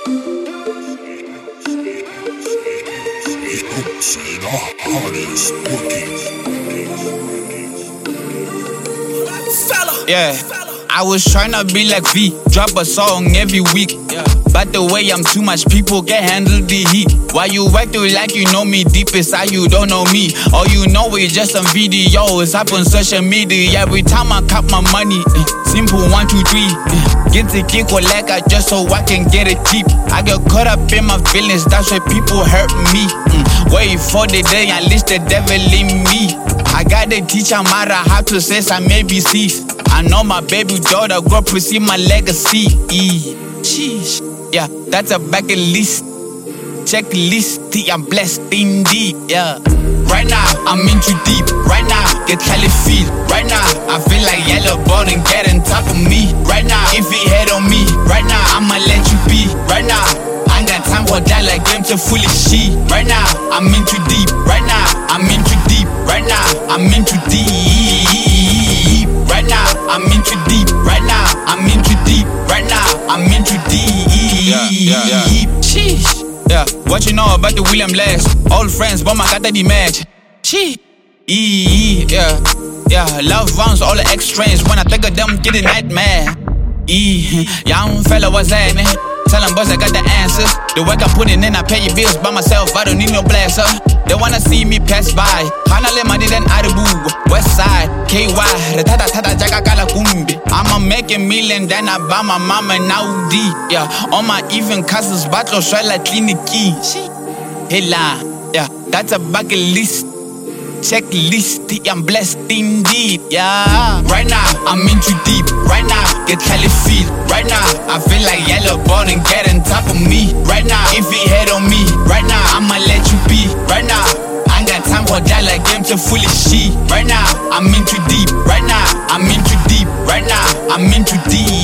Yeah, I was tryna be like V, drop a song every week. But the way I'm too much, people can't handle the heat. Why you acting like you know me deep inside, you don't know me. All you know is just some videos up on social media. Every time I count my money, simple 1, 2, 3. Get the kick or like I just so I can get it cheap. I get caught up in my feelings, that's why people hurt me. Wait for the day, unleash the devil in me. I gotta teach Amara how to say some ABCs. I know my baby daughter grow up to see my legacy. Sheesh, yeah, that's a bucket list. Checklist, I'm blessed indeed, yeah. Right now, I'm in too deep. Right now, get Cali feel. Right now, I feel like yellow ball and get on top of me. Right now, if he head on me, right now, I'ma let you be. Right now, I ain't got time for that like game to foolish shit. Right now, I'm in too deep. Right now, I'm in too deep. Right now, I'm in too deep. Right now, I'm in too deep. Right now, I'm in too deep. Right now, I'm in too deep. Yeah. Sheesh. Yeah, what you know about the William Lash? Old friends, but my got the match. Yeah, love runs all the extremes. When I think of them, get a nightmare. Young fella, what's happening? Tell them boys I got the answers. The work I put in, I pay your bills by myself. I don't need no blaster. They wanna see me pass by. Hanale madi then Aribu, West Side, KY, Retata Tata Jaka Kala Kumbi. I'ma make a million, then I buy my mama an Audi. Yeah, all my even cousins battle shell like clinicky. Hela, yeah, that's a bucket list. Checklist, I'm blessed indeed, yeah. Right now, I'm in too deep. Right now, get Cali feel. Right now, I feel like yellow ball and get on top of me. Right now, if he head on me, right now, I'ma let you be. Right now, I ain't got time for that like game to foolish shit. Right now, I'm in too deep. Right now, I'm in too deep. Right now, I'm in too deep.